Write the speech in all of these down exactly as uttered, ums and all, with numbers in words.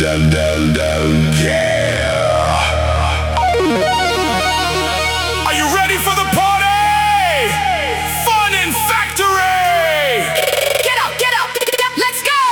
dun, dun, dun, yeah. Are you ready for the party? Fun and Factory. Get up, get up, get up, let's go.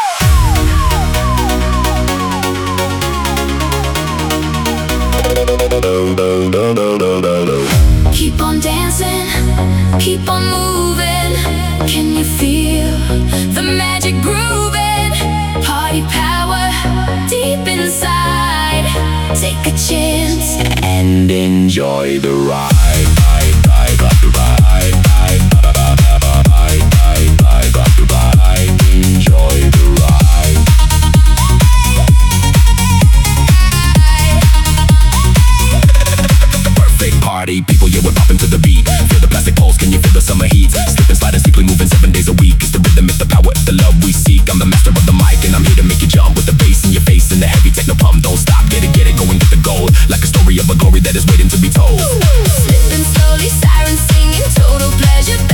Keep on dancing, keep on moving. Can you feel the magic grooving? Party power deep inside. Take a chance And enjoy the ride. Ride, ride, ride, ride, ride, ride, ride, ride, ride. Enjoy the ride. Perfect party, people, yeah, we're popping to the beat. Feel the plastic poles, can you feel the summer heat? Slip and slide and steeply moving seven days a week. It's the rhythm, it's the power, it's the love we seek. I'm the master of the mic and I'm here to make you jump with the bass in your face and the heavy techno pump. Don't stop, get it, get it, go and get the gold. Like a story of a glory that is waiting to be told. slipping slowly, sirens singing, total pleasure.